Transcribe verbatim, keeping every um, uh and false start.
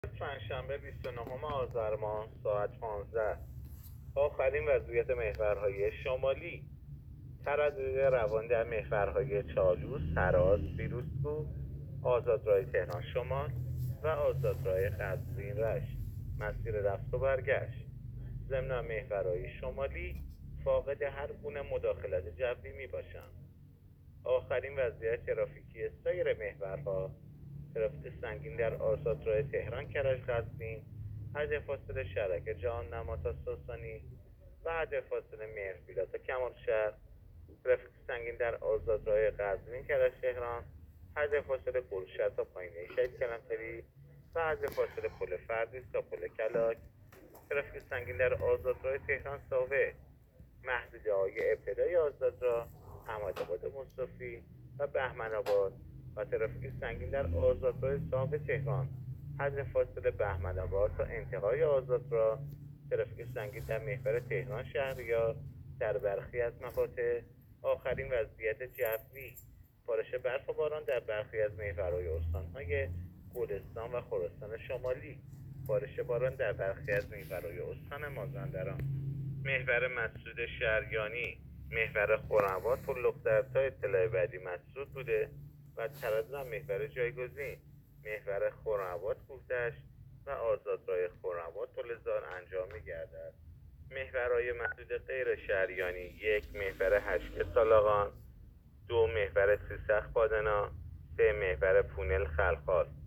پنجشنبه بیست و نهم آذر ماه ساعت پانزده آخرین وضعیت محورهای شمالی. تردد روان در محورهای چالوس، هراس، فیروزکوه، آزادراه تهران شمال و آزادراه قزوین رشت. مسیر رفت و برگشت. ضمن محورهای شمالی فاقد هر گونه مداخلت جوی می باشند. آخرین وضعیت ترافیکی سایر محورها: ترافیک سنگین در آزادراه تهران کرج قزوین، حد فاصله شرک جهان نما تا ساسانی و حد فاصله مهربیلا تا کمالشهر. ترافیک سنگین در آزادراه قزوین کرج تهران، حد فاصله بلوشهر تا پایینه شهید کلانتری و حد فاصله پل فردیس تا پل کلاک. ترافیک سنگین در آزادراه تهران ساوه، محدوده های ابتدای آزادراه، احمدآباد مصطفی و بهمن‌آباد و ترافیک سنگین در آزادراه ساوه تهران، حد فاصله بهمن‌آباد تا انتهای آزادراه. ترافیک سنگین در محور تهران شهریار در برخی از مقاطع. آخرین وضعیت جوی: بارش برف و باران در برخی از محورهای استان‌های گلستان و خراسان شمالی. بارش باران در برخی از محورهای استان مازندران. محور مسعود شریانی، محور خرم‌آباد پرلختر تا اطلاع بعدی مسعود بوده و تردد محور جایگزین: محور خرم‌آباد کوه‌دشت و آزادراه خرم‌آباد پلزار انجام می‌گردد. محورهای مسعود غیر شریانی: یک محور هشت سالاقان، دو محور سیسخ بادنا، سه محور پونل خلخال.